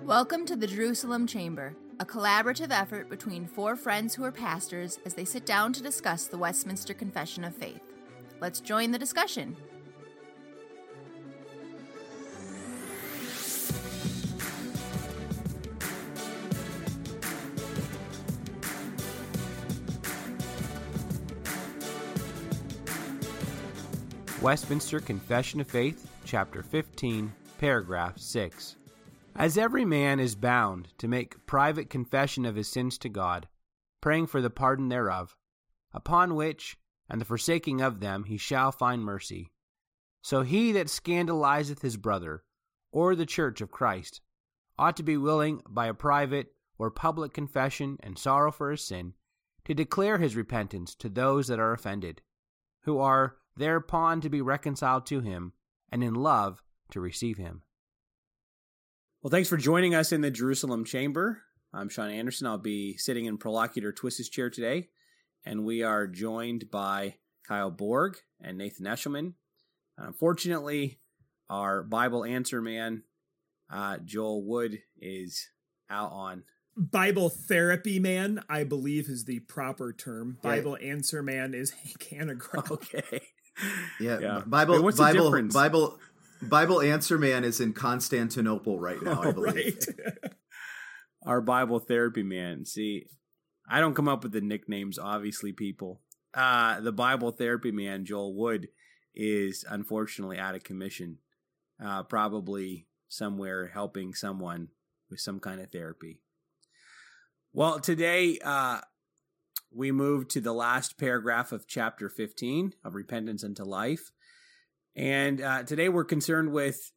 Welcome to the Jerusalem Chamber, a collaborative effort between four friends who are pastors as they sit down to discuss the Westminster Confession of Faith. Let's join the discussion. Westminster Confession of Faith, Chapter 15, Paragraph 6. As every man is bound to make private confession of his sins to God, praying for the pardon thereof, upon which, and the forsaking of them, he shall find mercy, so he that scandalizeth his brother, or the church of Christ, ought to be willing, by a private or public confession and sorrow for his sin, to declare his repentance to those that are offended, who are thereupon to be reconciled to him, and in love to receive him. Well, thanks for joining us in the Jerusalem Chamber. I'm Sean Anderson. I'll be sitting in Prolocutor Twist's chair today, and we are joined by Kyle Borg and Nathan Eshelman. Unfortunately, our Bible answer man, Joel Wood, is out on Bible therapy man, I believe, is the proper term. Bible answer man is Hank Hanegraaff. Okay. Yeah. Wait, what's the difference? Bible answer man is in Constantinople right now, I believe. Right. Our Bible therapy man. See, I don't come up with the nicknames, obviously, people. The Bible therapy man, Joel Wood, is unfortunately out of commission. Probably somewhere helping someone with some kind of therapy. Well, today we move to the last paragraph of chapter 15 of Repentance unto Life. And today we're concerned with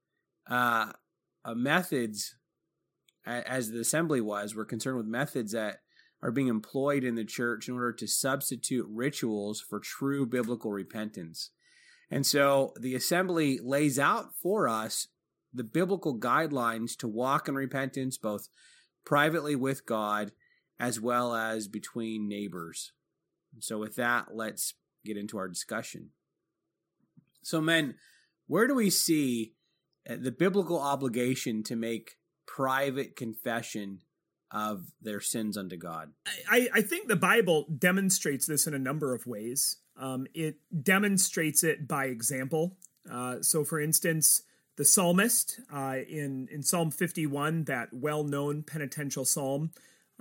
methods, as the assembly was. We're concerned with methods that are being employed in the church in order to substitute rituals for true biblical repentance. And so the assembly lays out for us the biblical guidelines to walk in repentance, both privately with God as well as between neighbors. So with that, let's get into our discussion. So men, where do we see the biblical obligation to make private confession of their sins unto God? I think the Bible demonstrates this in a number of ways. It demonstrates it by example. So for instance, the psalmist in Psalm 51, that well-known penitential psalm,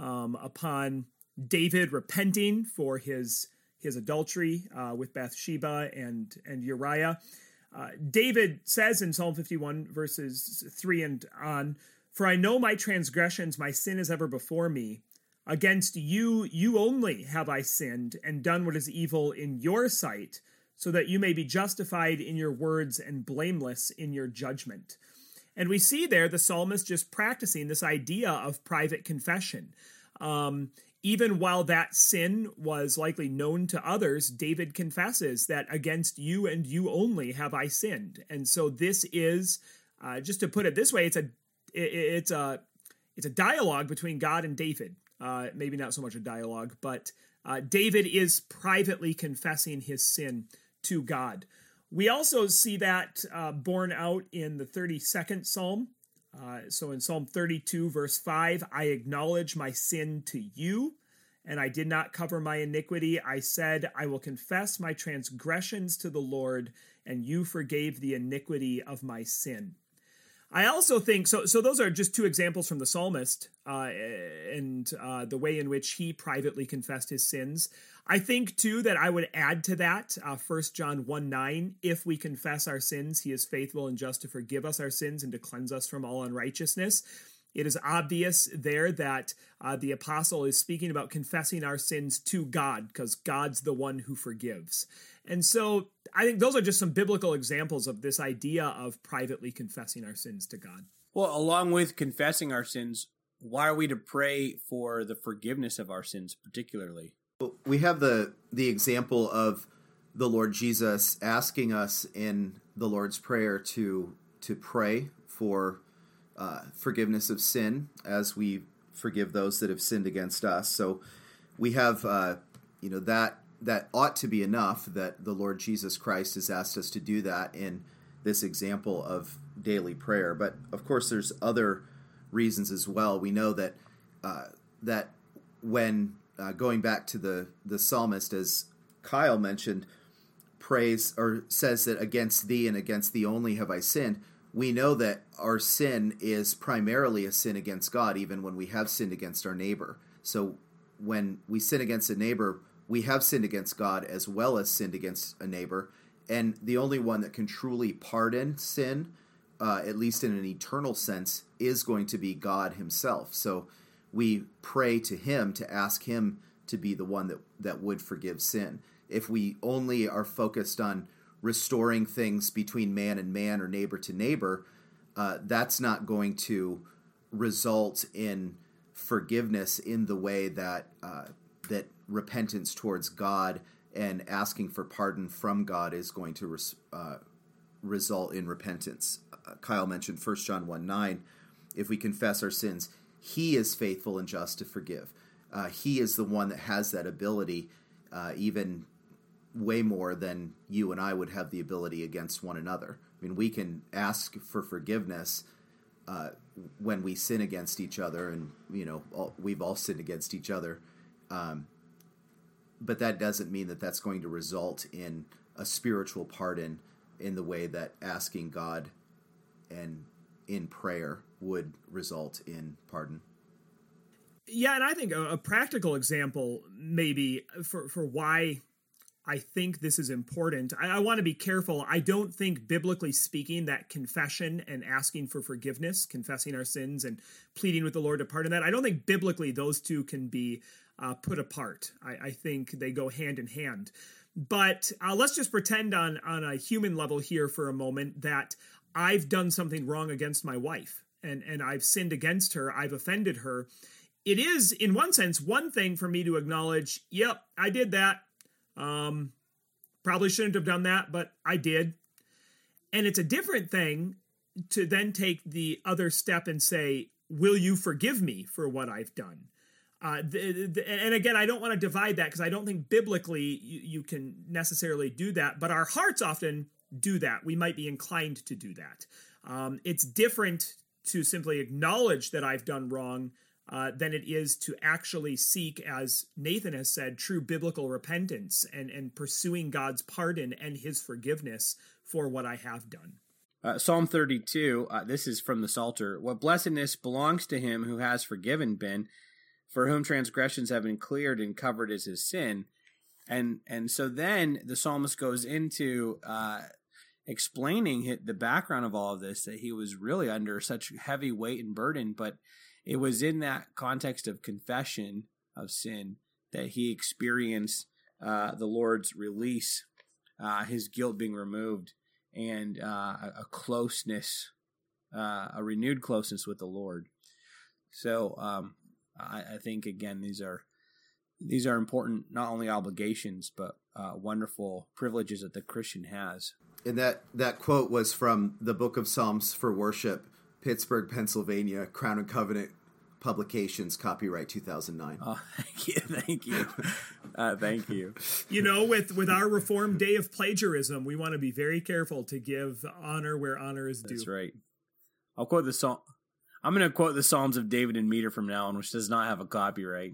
upon David repenting for his adultery with Bathsheba and Uriah. David says in Psalm 51, verses 3 and on, "For I know my transgressions, my sin is ever before me. Against you, you only have I sinned and done what is evil in your sight, so that you may be justified in your words and blameless in your judgment." And we see there the psalmist just practicing this idea of private confession. Even while that sin was likely known to others, David confesses that against you and you only have I sinned. And so this is, just to put it this way, it's a dialogue between God and David. Maybe not so much a dialogue, but David is privately confessing his sin to God. We also see that borne out in the 32nd Psalm. So in Psalm 32, verse 5, "I acknowledge my sin to you, and I did not cover my iniquity. I said, I will confess my transgressions to the Lord, and you forgave the iniquity of my sin." I also think, so those are just two examples from the psalmist and the way in which he privately confessed his sins. I think, too, that I would add to that 1 John 1:9, "If we confess our sins, he is faithful and just to forgive us our sins and to cleanse us from all unrighteousness." It is obvious there that the apostle is speaking about confessing our sins to God, because God's the one who forgives. And so I think those are just some biblical examples of this idea of privately confessing our sins to God. Well, along with confessing our sins, why are we to pray for the forgiveness of our sins particularly? We have the example of the Lord Jesus asking us in the Lord's Prayer to pray for forgiveness of sin as we forgive those that have sinned against us. So we have that ought to be enough that the Lord Jesus Christ has asked us to do that in this example of daily prayer. But of course there's other reasons as well. We know that that when going back to the psalmist, as Kyle mentioned, prays or says that against thee and against thee only have I sinned. We know that our sin is primarily a sin against God, even when we have sinned against our neighbor. So when we sin against a neighbor, we have sinned against God as well as sinned against a neighbor. And the only one that can truly pardon sin, at least in an eternal sense, is going to be God himself. So we pray to him to ask him to be the one that would forgive sin. If we only are focused on restoring things between man and man or neighbor to neighbor, that's not going to result in forgiveness in the way that that repentance towards God and asking for pardon from God is going to result in repentance. Kyle mentioned 1 John 1:9. If we confess our sins, he is faithful and just to forgive. He is the one that has that ability, even way more than you and I would have the ability against one another. I mean, we can ask for forgiveness when we sin against each other, and we've all sinned against each other. But that doesn't mean that that's going to result in a spiritual pardon in the way that asking God and in prayer would result in pardon. Yeah, and I think a practical example maybe for why I think this is important. I want to be careful. I don't think, biblically speaking, that confession and asking for forgiveness, confessing our sins and pleading with the Lord to pardon that, I don't think biblically those two can be put apart. I think they go hand in hand. But let's just pretend on a human level here for a moment that I've done something wrong against my wife and I've sinned against her. I've offended her. It is, in one sense, one thing for me to acknowledge, yep, I did that. Probably shouldn't have done that, but I did. And it's a different thing to then take the other step and say, will you forgive me for what I've done? And again, I don't want to divide that because I don't think biblically you can necessarily do that, but our hearts often do that. We might be inclined to do that. It's different to simply acknowledge that I've done wrong than it is to actually seek, as Nathan has said, true biblical repentance and pursuing God's pardon and his forgiveness for what I have done. Psalm 32, this is from the Psalter. What blessedness belongs to him who has forgiven been, for whom transgressions have been cleared and covered is his sin. And so then the psalmist goes into explaining the background of all of this, that he was really under such heavy weight and burden, but it was in that context of confession of sin that he experienced the Lord's release, his guilt being removed, and a closeness, a renewed closeness with the Lord. So I think, again, these are important, not only obligations, but wonderful privileges that the Christian has. And that quote was from the Book of Psalms for Worship, Pittsburgh, Pennsylvania, Crown and Covenant Publications, copyright 2009. Oh, thank you. Thank you. With our Reformed Day of plagiarism, we want to be very careful to give honor where honor is due. That's right. I'll quote the Psalm. I'm going to quote the Psalms of David and Meter from now on, which does not have a copyright.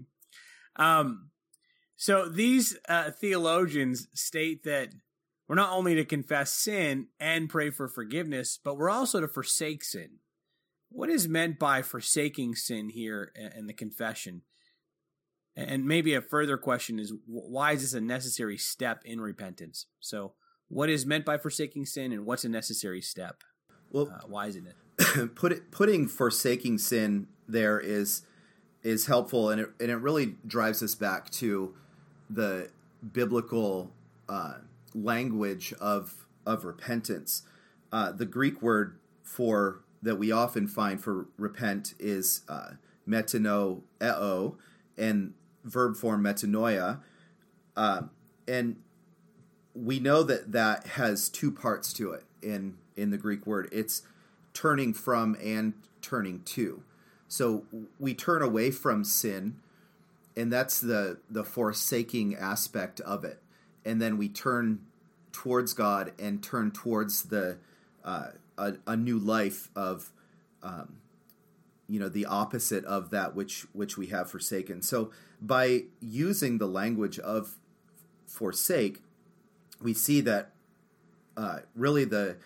So these theologians state that we're not only to confess sin and pray for forgiveness, but we're also to forsake sin. What is meant by forsaking sin here in the confession? And maybe a further question is, why is this a necessary step in repentance? So what is meant by forsaking sin, and what's a necessary step? Well, why isn't it? Putting forsaking sin there is helpful, and it really drives us back to the biblical language of repentance. The Greek word for that we often find for repent is metanoeo, and verb form metanoia, and we know that has two parts to it in the Greek word. It's turning from and turning to. So we turn away from sin, and that's the forsaking aspect of it. And then we turn towards God and turn towards a new life of the opposite of that which we have forsaken. So by using the language of forsake, we see that really the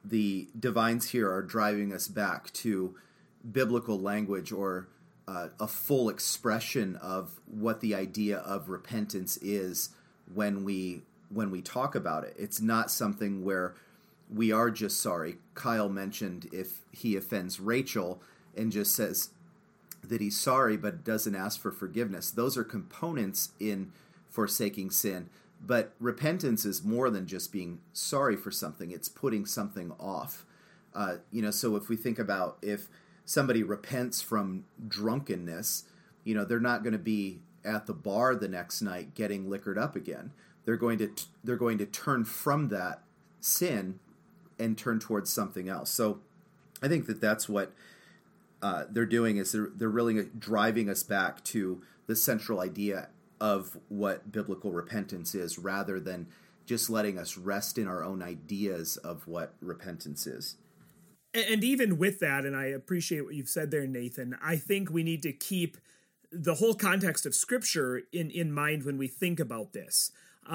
divines here are driving us back to biblical language, or a full expression of what the idea of repentance is when we talk about it. It's not something where we are just sorry. Kyle mentioned if he offends Rachel and just says that he's sorry but doesn't ask for forgiveness. Those are components in forsaking sin. But repentance is more than just being sorry for something. It's putting something off. So if we think about if somebody repents from drunkenness, they're not going to be at the bar the next night getting liquored up again. They're going to turn from that sin and turn towards something else. So I think that's what they're doing, is they're really driving us back to the central idea of what biblical repentance is, rather than just letting us rest in our own ideas of what repentance is. And even with that, and I appreciate what you've said there, Nathan, I think we need to keep the whole context of Scripture in mind when we think about this.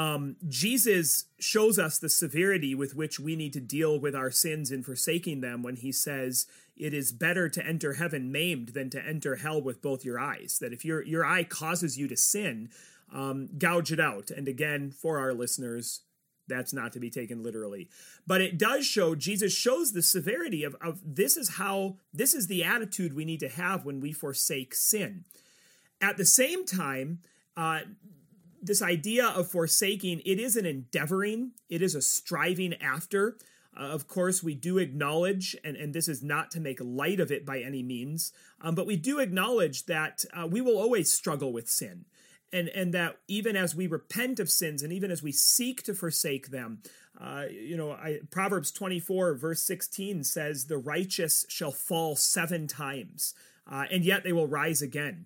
Jesus shows us the severity with which we need to deal with our sins in forsaking them when he says it is better to enter heaven maimed than to enter hell with both your eyes. That if your eye causes you to sin, gouge it out. And again, for our listeners, that's not to be taken literally. But it does show, Jesus shows the severity of this is the attitude we need to have when we forsake sin. At the same time, this idea of forsaking, it is an endeavoring, it is a striving after. Of course, we do acknowledge, and this is not to make light of it by any means, but we do acknowledge that we will always struggle with sin. And that even as we repent of sins and even as we seek to forsake them, Proverbs 24 verse 16 says, the righteous shall fall 7 times, and yet they will rise again.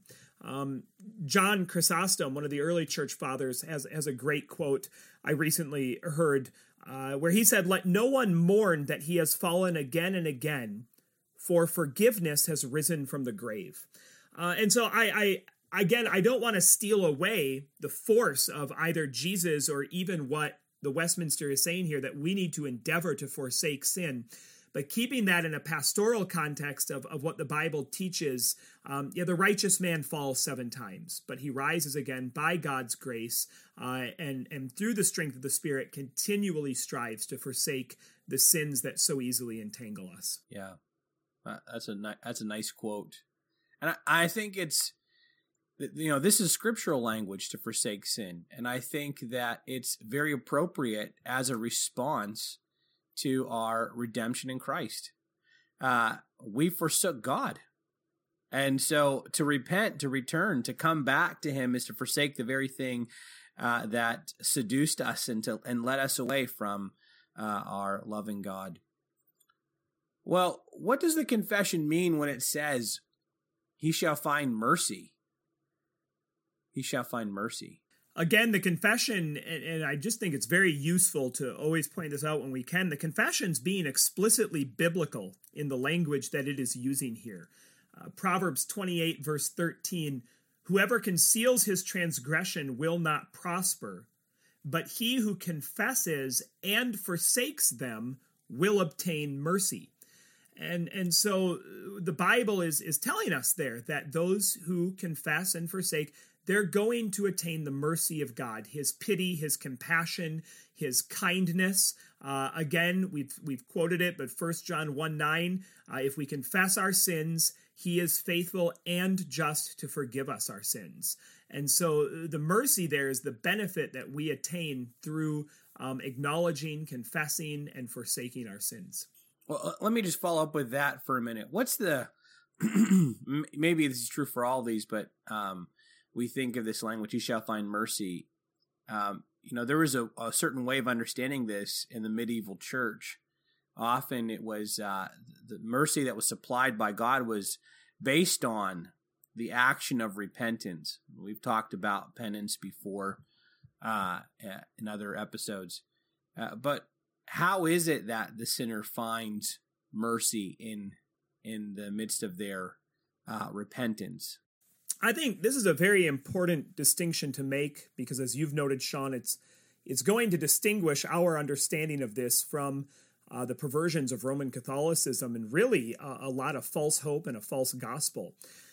John Chrysostom, one of the early church fathers, has a great quote I recently heard where he said, let no one mourn that he has fallen again and again, for forgiveness has risen from the grave. And so I don't want to steal away the force of either Jesus or even what the Westminster is saying here, that we need to endeavor to forsake sin. But keeping that in a pastoral context of what the Bible teaches, the righteous man falls 7 times, but he rises again by God's grace, and through the strength of the Spirit continually strives to forsake the sins that so easily entangle us. Yeah, that's a nice quote, and I think it's, this is scriptural language, to forsake sin, and I think that it's very appropriate as a response to our redemption in Christ. We forsook God. And so to repent, to return, to come back to him is to forsake the very thing that seduced us and led us away from our loving God. Well, what does the confession mean when it says, he shall find mercy? He shall find mercy. Again, the confession, and I just think it's very useful to always point this out when we can, the confession's being explicitly biblical in the language that it is using here. Proverbs 28, verse 13, whoever conceals his transgression will not prosper, but he who confesses and forsakes them will obtain mercy. And so the Bible is telling us there that those who confess and forsake, they're going to attain the mercy of God, his pity, his compassion, his kindness. Again, we've quoted it, but 1 John 1:9, if we confess our sins, he is faithful and just to forgive us our sins. And so the mercy there is the benefit that we attain through acknowledging, confessing, and forsaking our sins. Well, let me just follow up with that for a minute. What's the, maybe this is true for all these, but we think of this language, he shall find mercy. There was a certain way of understanding this in the medieval church. Often it was the mercy that was supplied by God was based on the action of repentance. We've talked about penance before in other episodes. But how is it that the sinner finds mercy in the midst of their repentance. I think this is a very important distinction to make because, as you've noted, Sean, it's going to distinguish our understanding of this from the perversions of Roman Catholicism and really a lot of false hope and a false gospel.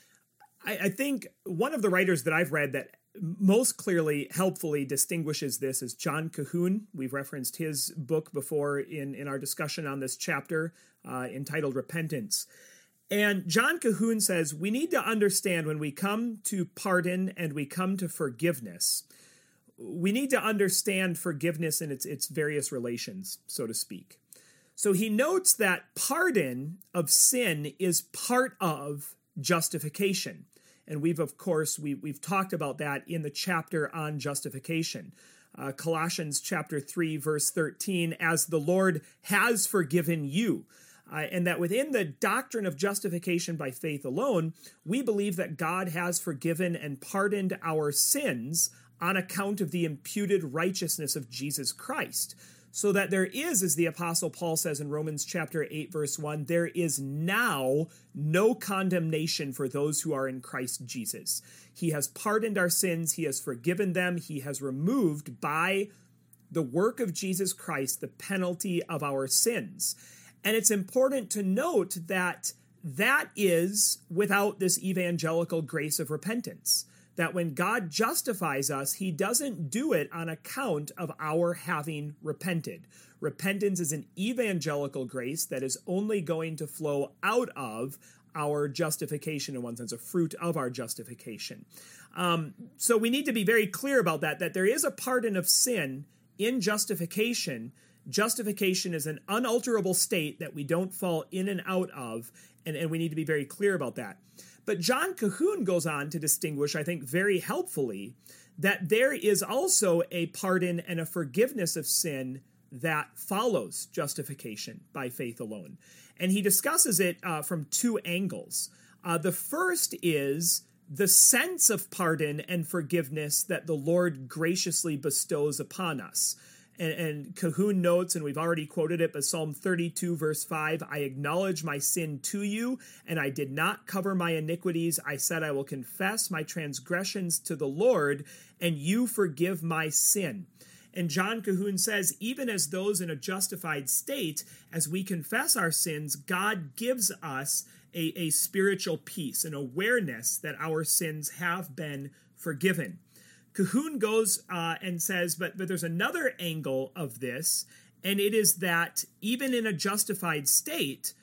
I think one of the writers that I've read that most clearly, helpfully distinguishes this is John Cahoon. We've referenced his book before in our discussion on this chapter entitled Repentance. And John Cahoon says, we need to understand when we come to pardon and we come to forgiveness, we need to understand forgiveness in its various relations, so to speak. So he notes that pardon of sin is part of justification. And we've talked about that in the chapter on justification. Colossians chapter 3, verse 13, as the Lord has forgiven you. And that within the doctrine of justification by faith alone, we believe that God has forgiven and pardoned our sins on account of the imputed righteousness of Jesus Christ. So that there is, as the Apostle Paul says in Romans chapter 8, verse 1, there is now no condemnation for those who are in Christ Jesus. He has pardoned our sins. He has forgiven them. He has removed by the work of Jesus Christ the penalty of our sins. And it's important to note that that is without this evangelical grace of repentance. That when God justifies us, he doesn't do it on account of our having repented. Repentance is an evangelical grace that is only going to flow out of our justification, in one sense, a fruit of our justification. So we need to be very clear about that there is a pardon of sin in justification. Justification is an unalterable state that we don't fall in and out of, and we need to be very clear about that. But John Cahoon goes on to distinguish, I think very helpfully, that there is also a pardon and a forgiveness of sin that follows justification by faith alone. And he discusses it from two angles. The first is the sense of pardon and forgiveness that the Lord graciously bestows upon us. And Cahoon notes, and we've already quoted it, but Psalm 32, verse 5, I acknowledge my sin to you, and I did not cover my iniquities. I said I will confess my transgressions to the Lord, and you forgive my sin. And John Cahoon says, even as those in a justified state, as we confess our sins, God gives us a spiritual peace, an awareness that our sins have been forgiven. Cahoon goes and says, but there's another angle of this, and it is that even in a justified state,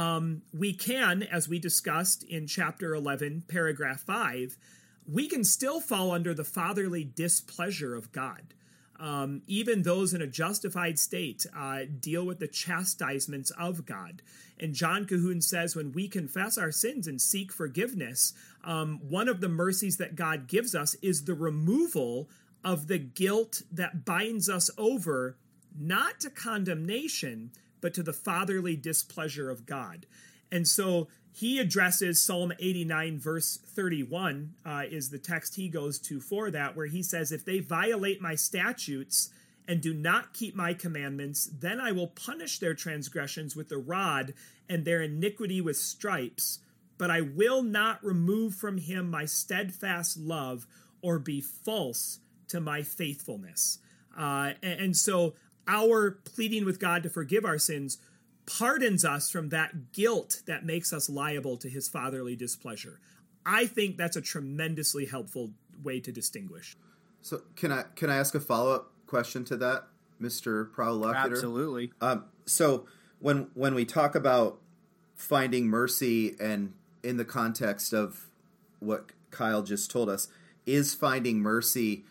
we can, as we discussed in chapter 11, paragraph 5, we can still fall under the fatherly displeasure of God. Even those in a justified state deal with the chastisements of God. And John Cahoon says when we confess our sins and seek forgiveness, one of the mercies that God gives us is the removal of the guilt that binds us over, not to condemnation, but to the fatherly displeasure of God. And so he addresses Psalm 89, verse 31, is the text he goes to for that, where he says, if they violate my statutes and do not keep my commandments, then I will punish their transgressions with the rod and their iniquity with stripes. But I will not remove from him my steadfast love or be false to my faithfulness. And so our pleading with God to forgive our sins pardons us from that guilt that makes us liable to his fatherly displeasure. I think that's a tremendously helpful way to distinguish. So can I ask a follow-up question to that, Mr. Prowlocutor? Absolutely. So when we talk about finding mercy and in the context of what Kyle just told us, is finding mercy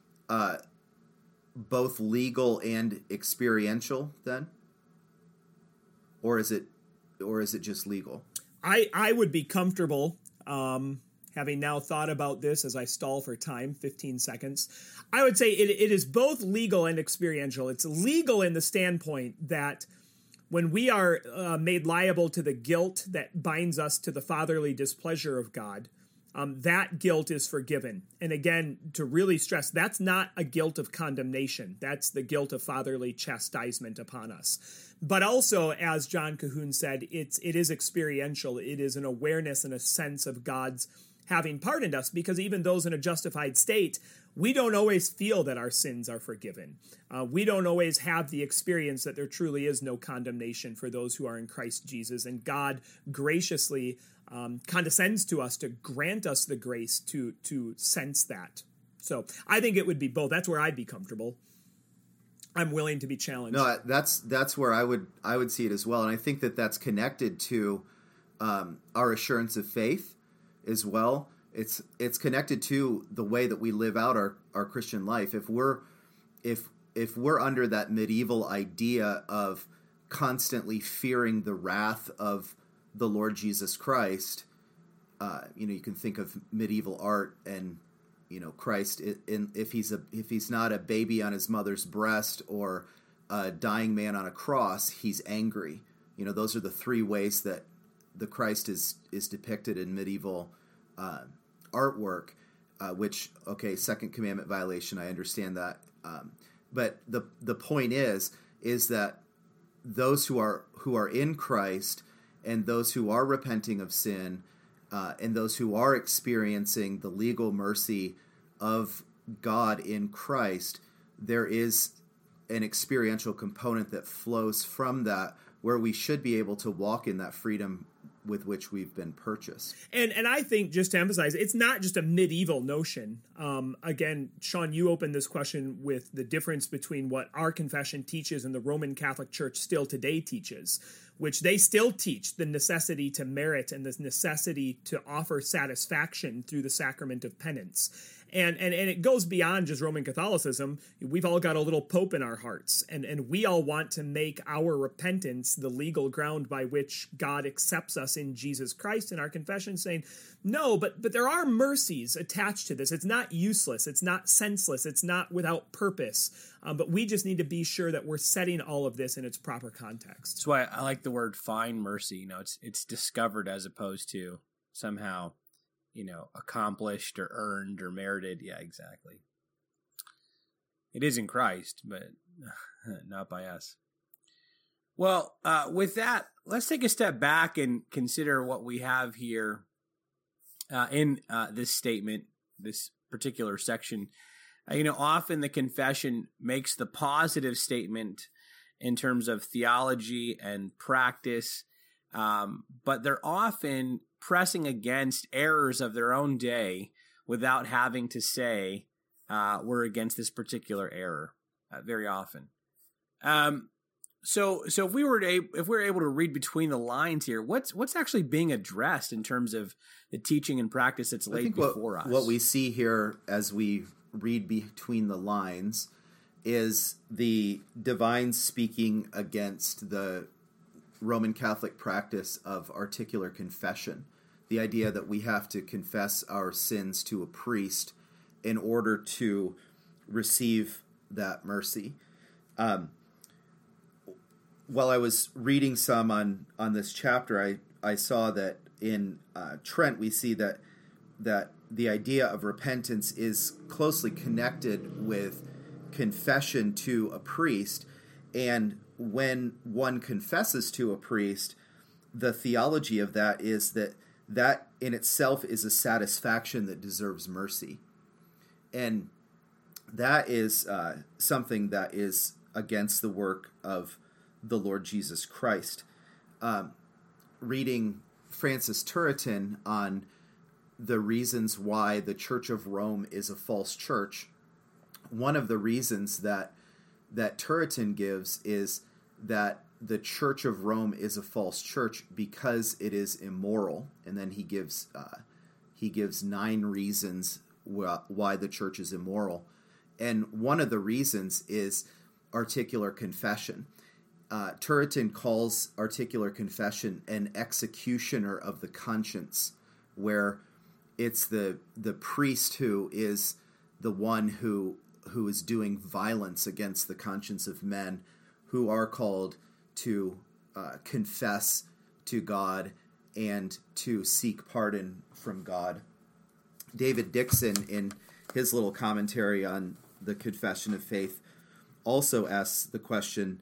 both legal and experiential then? Or is it just legal? I would be comfortable, having now thought about this as I stall for time, 15 seconds. I would say it is both legal and experiential. It's legal in the standpoint that when we are made liable to the guilt that binds us to the fatherly displeasure of God, that guilt is forgiven. And again, to really stress, that's not a guilt of condemnation. That's the guilt of fatherly chastisement upon us. But also, as John Cahoon said, it is experiential. It is an awareness and a sense of God's having pardoned us, because even those in a justified state, we don't always feel that our sins are forgiven. We don't always have the experience that there truly is no condemnation for those who are in Christ Jesus, and God graciously condescends to us to grant us the grace to sense that. So I think it would be both. That's where I'd be comfortable. I'm willing to be challenged. No, that's where I would see it as well, and I think that that's connected to our assurance of faith as well. It's connected to the way that we live out our Christian life. If we're under that medieval idea of constantly fearing the wrath of the Lord Jesus Christ, you can think of medieval art and Christ. If he's not a baby on his mother's breast or a dying man on a cross, he's angry. Those are the three ways that the Christ is depicted in medieval artwork, which, second commandment violation, I understand that. But the point is that those who are in Christ and those who are repenting of sin and those who are experiencing the legal mercy of God in Christ, there is an experiential component that flows from that, where we should be able to walk in that freedom with which we've been purchased. And I think, just to emphasize, it's not just a medieval notion. Again, Sean, you opened this question with the difference between what our confession teaches and the Roman Catholic Church still today teaches, which they still teach the necessity to merit and the necessity to offer satisfaction through the sacrament of penance. And it goes beyond just Roman Catholicism. We've all got a little pope in our hearts, and we all want to make our repentance the legal ground by which God accepts us in Jesus Christ in our confession, saying, no, but there are mercies attached to this. It's not useless. It's not senseless. It's not without purpose. But we just need to be sure that we're setting all of this in its proper context. That's why I like the word fine mercy. It's discovered as opposed to somehow accomplished or earned or merited. Yeah, exactly. It is in Christ, but not by us. Well, with that, let's take a step back and consider what we have here in this statement, this particular section. Often the confession makes the positive statement in terms of theology and practice, but they're often pressing against errors of their own day without having to say we're against this particular error very often. So if we're able to read between the lines here, what's actually being addressed in terms of the teaching and practice that's laid before us? What we see here as we read between the lines is the divine speaking against the Roman Catholic practice of articular confession, the idea that we have to confess our sins to a priest in order to receive that mercy. While I was reading some on this chapter, I saw that in Trent we see that the idea of repentance is closely connected with confession to a priest, and when one confesses to a priest, the theology of that is that in itself is a satisfaction that deserves mercy. And that is something that is against the work of the Lord Jesus Christ. Reading Francis Turretin on the reasons why the Church of Rome is a false church, one of the reasons that Turretin gives is that the Church of Rome is a false church because it is immoral, and then he gives 9 reasons why the church is immoral, and one of the reasons is articular confession. Turretin calls articular confession an executioner of the conscience, where it's the priest who is the one who is doing violence against the conscience of men who are called to confess to God and to seek pardon from God. David Dixon, in his little commentary on the Confession of Faith, also asks the question,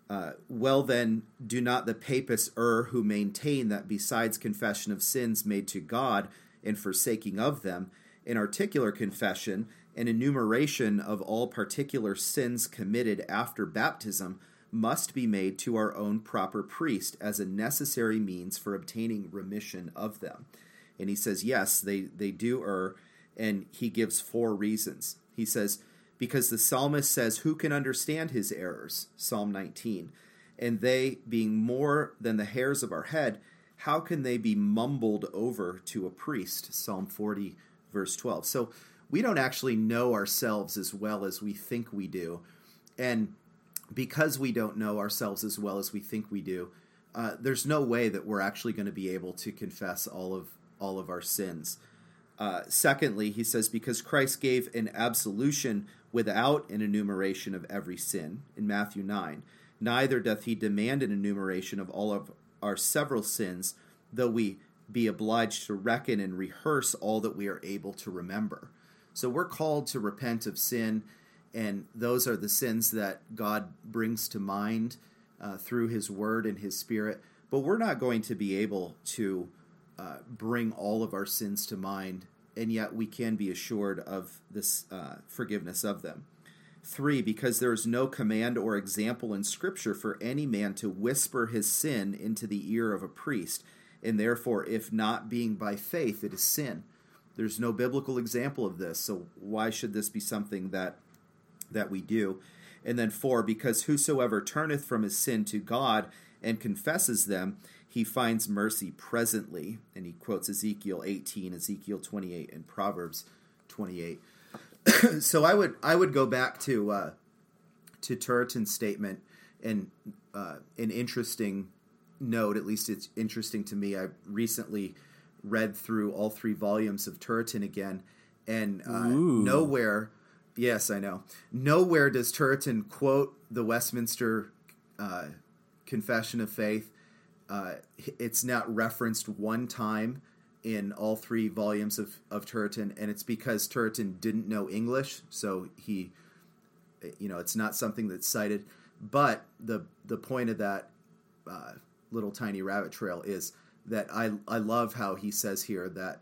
well then, do not the papists err who maintain that besides confession of sins made to God and forsaking of them, an articular confession, an enumeration of all particular sins committed after baptism must be made to our own proper priest as a necessary means for obtaining remission of them? And he says, yes, they do err, and he gives 4 reasons. He says, because the psalmist says, who can understand his errors? Psalm 19. And they, being more than the hairs of our head, how can they be mumbled over to a priest? Psalm 40, verse 12. So we don't actually know ourselves as well as we think we do. And because we don't know ourselves as well as we think we do, there's no way that we're actually going to be able to confess all of our sins. Secondly, he says, because Christ gave an absolution without an enumeration of every sin in Matthew 9, neither doth he demand an enumeration of all of our several sins, though we be obliged to reckon and rehearse all that we are able to remember. So we're called to repent of sin, and those are the sins that God brings to mind through his word and his spirit. But we're not going to be able to bring all of our sins to mind, and yet we can be assured of this forgiveness of them. 3, because there is no command or example in Scripture for any man to whisper his sin into the ear of a priest, and therefore, if not being by faith, it is sin. There's no biblical example of this, so why should this be something that we do? And then 4, because whosoever turneth from his sin to God and confesses them, he finds mercy presently. And he quotes Ezekiel 18, Ezekiel 28, and Proverbs 28. So I would go back to Turretin's statement, and an interesting note, at least it's interesting to me. I recently read through all 3 volumes of Turretin again, and nowhere, yes, I know, nowhere does Turretin quote the Westminster Confession of Faith. It's not referenced one time in all 3 volumes of Turretin, and it's because Turretin didn't know English, so he, it's not something that's cited. But the point of that little tiny rabbit trail is that I love how he says here that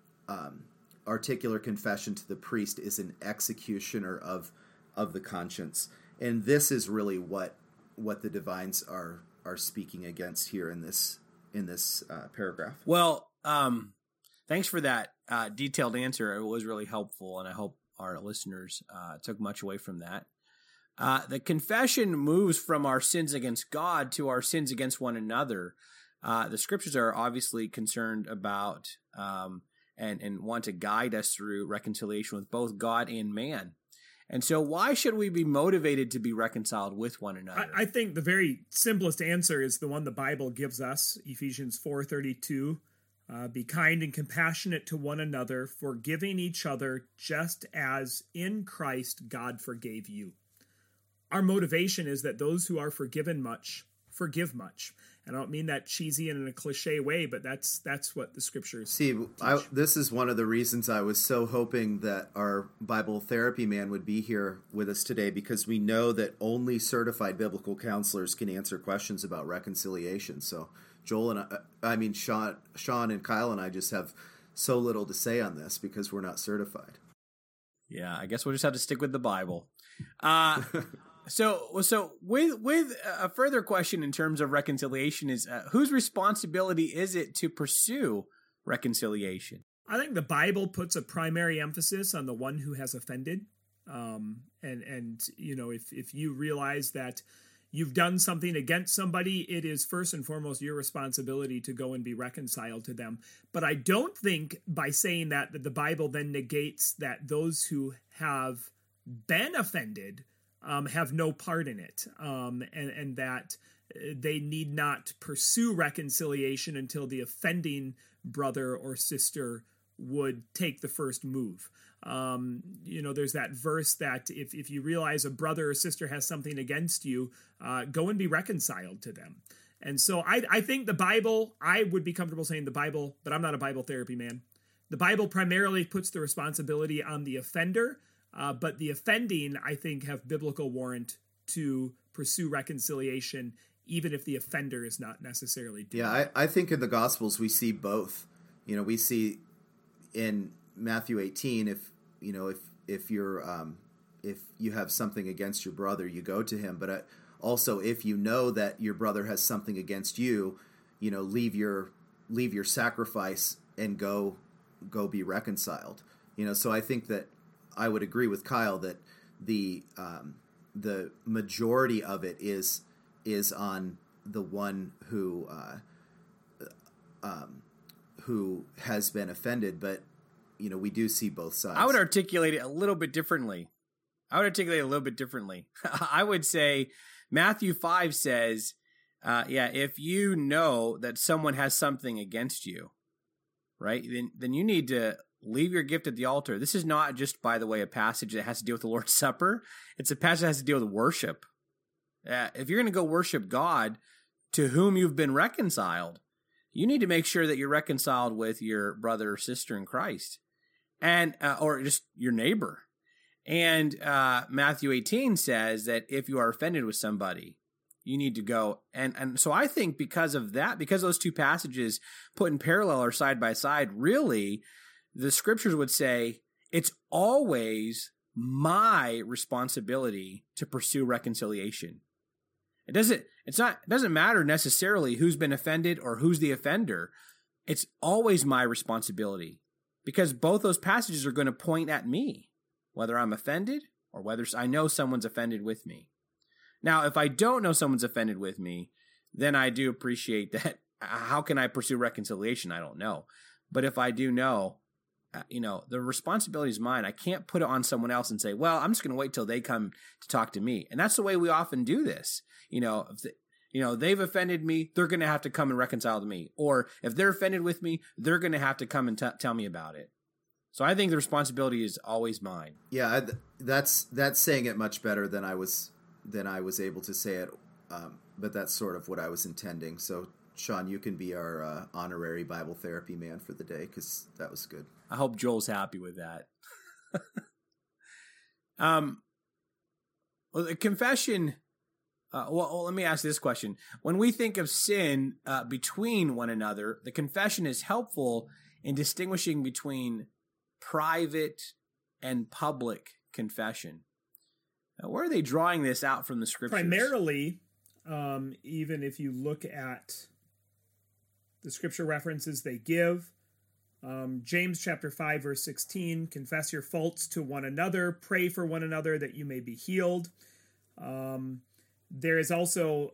articular confession to the priest is an executioner of the conscience, and this is really what the divines are speaking against here in this paragraph. Well, thanks for that detailed answer. It was really helpful, and I hope our listeners took much away from that. The confession moves from our sins against God to our sins against one another. The scriptures are obviously concerned about and want to guide us through reconciliation with both God and man. And so why should we be motivated to be reconciled with one another? I think the very simplest answer is the one the Bible gives us, Ephesians 4:32. Be kind and compassionate to one another, forgiving each other just as in Christ God forgave you. Our motivation is that those who are forgiven much, forgive much. And I don't mean that cheesy and in a cliche way, but that's what the scriptures teach. This is one of the reasons I was so hoping that our Bible therapy man would be here with us today, because we know that only certified biblical counselors can answer questions about reconciliation. So Joel and Sean and Kyle and I just have so little to say on this because we're not certified. Yeah, I guess we'll just have to stick with the Bible. So with a further question in terms of reconciliation is whose responsibility is it to pursue reconciliation? I think the Bible puts a primary emphasis on the one who has offended. If you realize that you've done something against somebody, it is first and foremost your responsibility to go and be reconciled to them. But I don't think by saying that the Bible then negates that those who have been offended have no part in it, and that they need not pursue reconciliation until the offending brother or sister would take the first move. There's that verse that if you realize a brother or sister has something against you, go and be reconciled to them. And so I think the Bible, I would be comfortable saying the Bible, but I'm not a Bible therapy man, The Bible primarily puts the responsibility on the offender, but the offending, I think, have biblical warrant to pursue reconciliation, even if the offender is not necessarily doing it. Yeah, I think in the Gospels we see both. We see in Matthew 18, if you're if you have something against your brother, you go to him. But also, if you know that your brother has something against you, leave your sacrifice and go be reconciled. So I think that I would agree with Kyle that the majority of it is on the one who has been offended, but we do see both sides. I would articulate it a little bit differently. I would say Matthew 5 says, if you know that someone has something against you, right, then you need to leave your gift at the altar. This is not just, by the way, a passage that has to deal with the Lord's Supper. It's a passage that has to deal with worship. If you're going to go worship God to whom you've been reconciled, you need to make sure that you're reconciled with your brother or sister in Christ, and or just your neighbor. And Matthew 18 says that if you are offended with somebody, you need to go. And so I think because of that, because those two passages put in parallel or side by side, really, the scriptures would say it's always my responsibility to pursue reconciliation. It doesn't matter necessarily who's been offended or who's the offender. It's always my responsibility, because both those passages are going to point at me, whether I'm offended or whether I know someone's offended with me. Now, if I don't know someone's offended with me, then I do appreciate that. How can I pursue reconciliation? I don't know. But if I do know, the responsibility is mine. I can't put it on someone else and say, well, I'm just going to wait till they come to talk to me. And that's the way we often do this. If they've offended me, they're going to have to come and reconcile to me. Or if they're offended with me, they're going to have to come and tell me about it. So I think the responsibility is always mine. Yeah, that's saying it much better than I was able to say it. But that's sort of what I was intending. So Sean, you can be our honorary Bible therapy man for the day, because that was good. I hope Joel's happy with that. Well, the confession. Let me ask this question. When we think of sin between one another, the confession is helpful in distinguishing between private and public confession. Now, where are they drawing this out from the scriptures? Primarily, even if you look at the scripture references they give, James chapter 5, verse 16, confess your faults to one another, pray for one another that you may be healed. There is also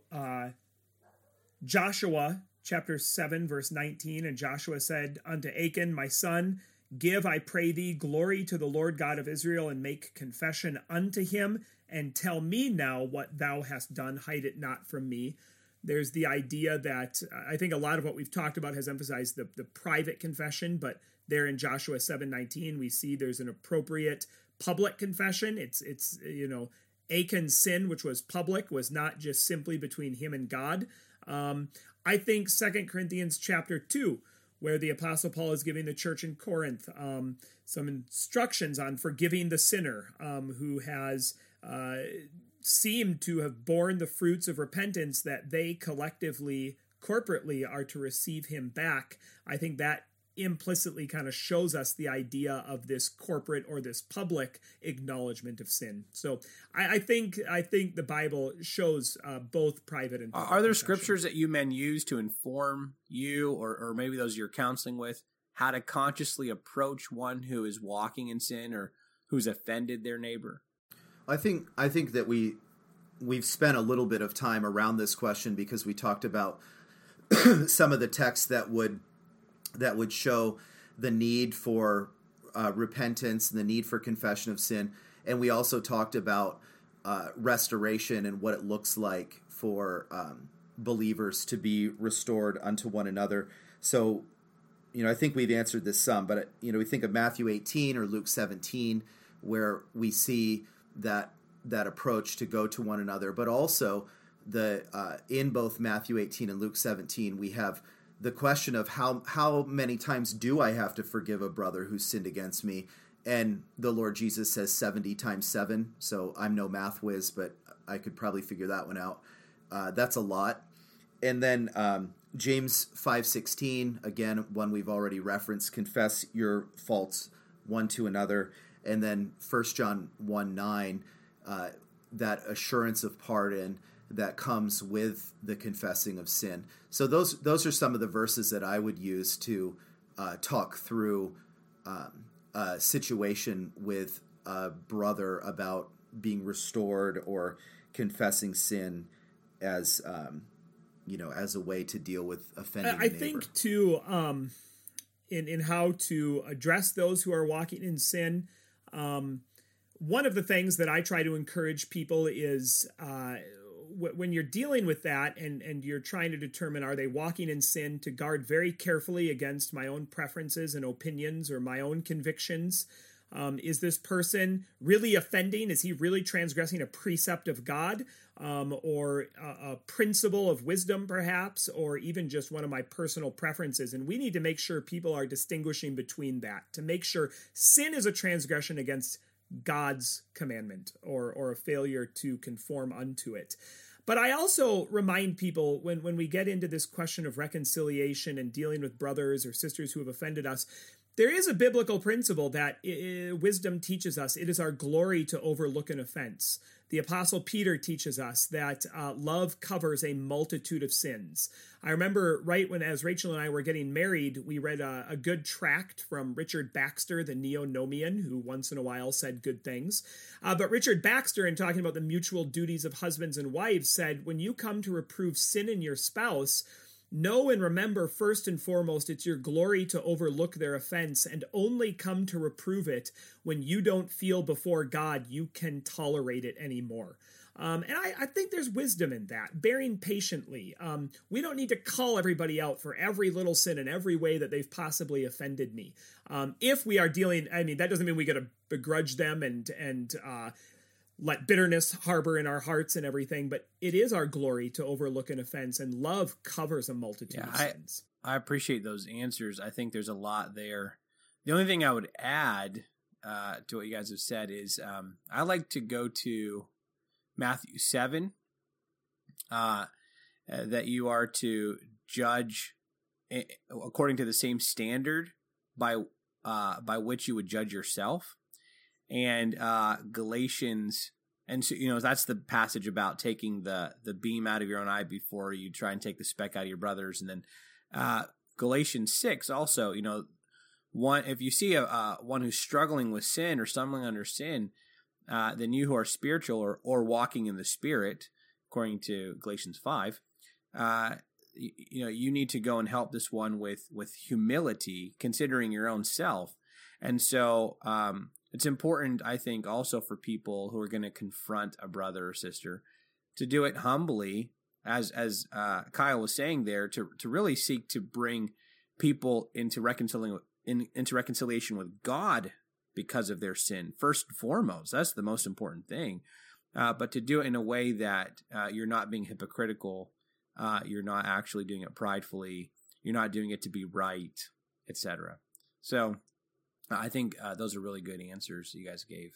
Joshua chapter 7, verse 19, and Joshua said unto Achan, my son, give, I pray thee, glory to the Lord God of Israel, and make confession unto him, and tell me now what thou hast done, hide it not from me. There's the idea that I think a lot of what we've talked about has emphasized the private confession, but there in Joshua 7:19, we see there's an appropriate public confession. It's Achan's sin, which was public, was not just simply between him and God. I think 2 Corinthians chapter 2, where the Apostle Paul is giving the church in Corinth some instructions on forgiving the sinner who has seemed to have borne the fruits of repentance, that they collectively, corporately, are to receive him back. I think that implicitly kind of shows us the idea of this corporate or this public acknowledgement of sin. So I think the Bible shows both private and public. Are there scriptures that you men use to inform you, or maybe those you're counseling with, how to consciously approach one who is walking in sin or who's offended their neighbor? I think that we've spent a little bit of time around this question, because we talked about some of the texts that would show the need for repentance, the need for confession of sin. And we also talked about restoration and what it looks like for believers to be restored unto one another. So, I think we've answered this some, but, we think of Matthew 18 or Luke 17, where we see that approach to go to one another. But also in both Matthew 18 and Luke 17, we have the question of how many times do I have to forgive a brother who sinned against me? And the Lord Jesus says 70 times 7. So I'm no math whiz, but I could probably figure that one out. That's a lot. And then James 5:16, again, one we've already referenced, confess your faults one to another. And then 1 John 1:9, that assurance of pardon that comes with the confessing of sin. So those are some of the verses that I would use to talk through a situation with a brother about being restored or confessing sin as as a way to deal with offending a neighbor. I think too, in how to address those who are walking in sin, one of the things that I try to encourage people is when you're dealing with that and you're trying to determine, are they walking in sin, to guard very carefully against my own preferences and opinions or my own convictions. Is this person really offending? Is he really transgressing a precept of God, or a principle of wisdom, perhaps, or even just one of my personal preferences? And we need to make sure people are distinguishing between that, to make sure sin is a transgression against God's commandment or a failure to conform unto it. But I also remind people when we get into this question of reconciliation and dealing with brothers or sisters who have offended us, there is a biblical principle that wisdom teaches us. It is our glory to overlook an offense. The Apostle Peter teaches us that love covers a multitude of sins. I remember right when, as Rachel and I were getting married, we read a good tract from Richard Baxter, the Neo-Nomian, who once in a while said good things. But Richard Baxter, in talking about the mutual duties of husbands and wives, said, when you come to reprove sin in your spouse, know and remember first and foremost, it's your glory to overlook their offense, and only come to reprove it when you don't feel before God you can tolerate it anymore. And I think there's wisdom in that, bearing patiently. We don't need to call everybody out for every little sin in every way that they've possibly offended me. If we are dealing, that doesn't mean we got to begrudge them and let bitterness harbor in our hearts and everything, but it is our glory to overlook an offense, and love covers a multitude of sins. I appreciate those answers. I think there's a lot there. The only thing I would add to what you guys have said is I like to go to Matthew 7, that you are to judge according to the same standard by which you would judge yourself. And Galatians, and so, that's the passage about taking the beam out of your own eye before you try and take the speck out of your brother's. And then Galatians 6 also, if you see one who's struggling with sin or stumbling under sin, then you who are spiritual or walking in the Spirit, according to Galatians 5, you need to go and help this one with humility, considering your own self. And so it's important, I think, also for people who are going to confront a brother or sister to do it humbly, as Kyle was saying there, to really seek to bring people into reconciliation with God because of their sin, first and foremost. That's the most important thing. But to do it in a way that you're not being hypocritical, you're not actually doing it pridefully, you're not doing it to be right, etc. So I think those are really good answers you guys gave.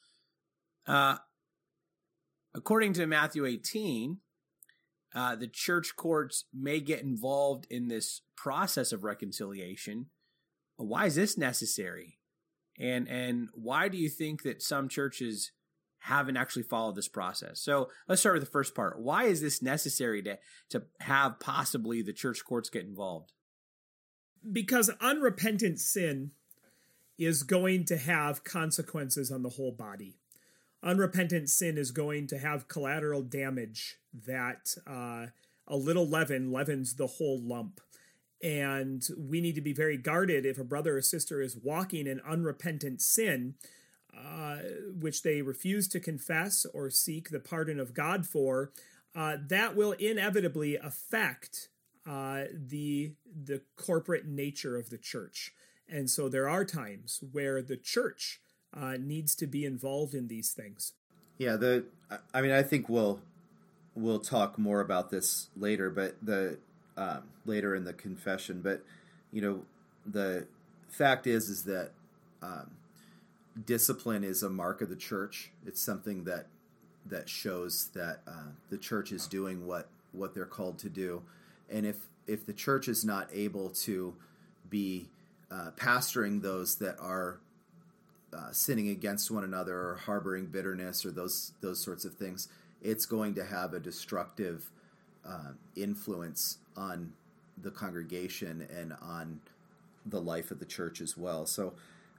According to Matthew 18, the church courts may get involved in this process of reconciliation. Why is this necessary? And why do you think that some churches haven't actually followed this process? So let's start with the first part. Why is this necessary to have possibly the church courts get involved? Because unrepentant sin is going to have consequences on the whole body. Unrepentant sin is going to have collateral damage that a little leaven leavens the whole lump. And we need to be very guarded if a brother or sister is walking in unrepentant sin, which they refuse to confess or seek the pardon of God for. That will inevitably affect the corporate nature of the church. And so there are times where the church needs to be involved in these things. Yeah, I think we'll talk more about this later, but later in the confession. But the fact is that discipline is a mark of the church. It's something that shows that the church is doing what they're called to do. And if the church is not able to be pastoring those that are sinning against one another or harboring bitterness or those sorts of things, it's going to have a destructive influence on the congregation and on the life of the church as well. So,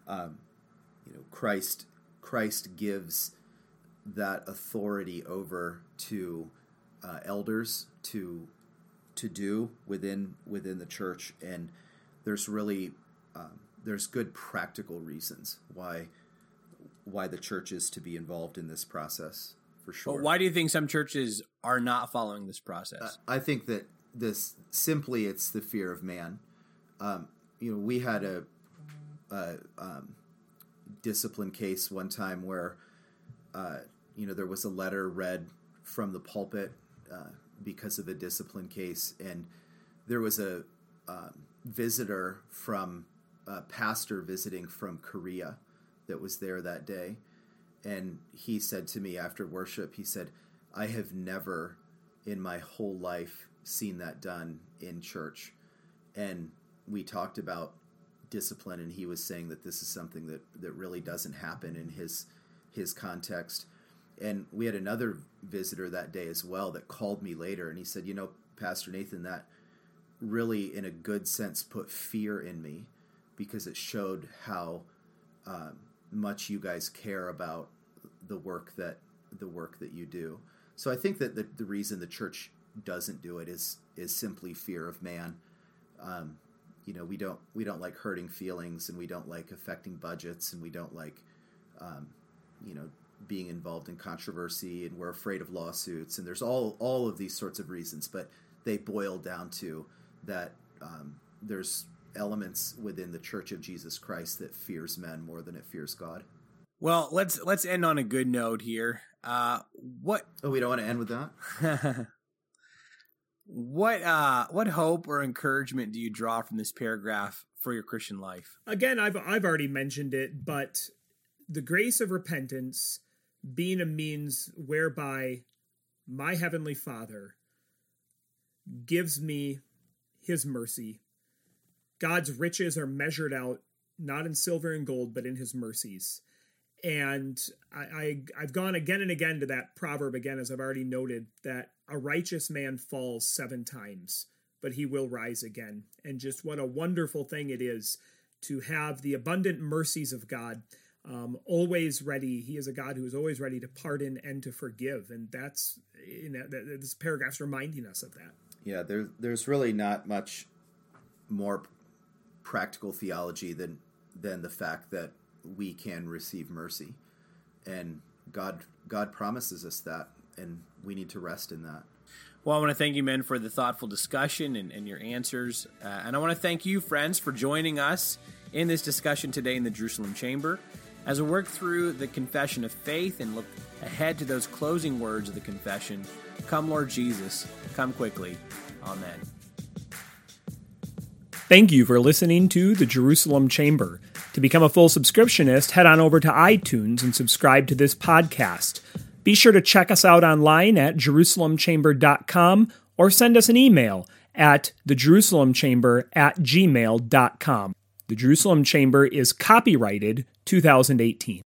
Christ gives that authority over to elders to do within the church, and there's really there's good practical reasons why the church is to be involved in this process, for sure. But why do you think some churches are not following this process? I think that it's the fear of man. We had a discipline case one time where there was a letter read from the pulpit because of a discipline case, and there was a pastor visiting from Korea that was there that day, and he said to me after worship, he said, "I have never in my whole life seen that done in church." And we talked about discipline, and he was saying that this is something that really doesn't happen in his context. And we had another visitor that day as well that called me later, and he said, Pastor Nathan, that really in a good sense put fear in me, because it showed how much you guys care about the work that you do. So I think that the reason the church doesn't do it is simply fear of man. We don't like hurting feelings, and we don't like affecting budgets, and we don't like being involved in controversy, and we're afraid of lawsuits, and there's all of these sorts of reasons, but they boil down to that there's elements within the Church of Jesus Christ that fears men more than it fears God. Well, let's end on a good note here. What? Oh, we don't want to end with that? What hope or encouragement do you draw from this paragraph for your Christian life? Again, I've already mentioned it, but the grace of repentance being a means whereby my Heavenly Father gives me His mercy. God's riches are measured out not in silver and gold, but in His mercies. And I've gone again and again to that proverb again, as I've already noted, that a righteous man falls 7 times, but he will rise again. And just what a wonderful thing it is to have the abundant mercies of God always ready. He is a God who is always ready to pardon and to forgive. And that's, this paragraph's reminding us of that. Yeah, there's really not much more practical theology than the fact that we can receive mercy, and God promises us that, and we need to rest in that. Well, I want to thank you, men, for the thoughtful discussion and your answers, and I want to thank you, friends, for joining us in this discussion today in the Jerusalem Chamber as we work through the confession of faith and look ahead to those closing words of the confession. Come, Lord Jesus, come quickly. Amen. Thank you for listening to the Jerusalem Chamber. To become a full subscriptionist, head on over to iTunes and subscribe to this podcast. Be sure to check us out online at JerusalemChamber.com or send us an email at thejerusalemchamber@gmail.com. The Jerusalem Chamber is copyrighted 2018.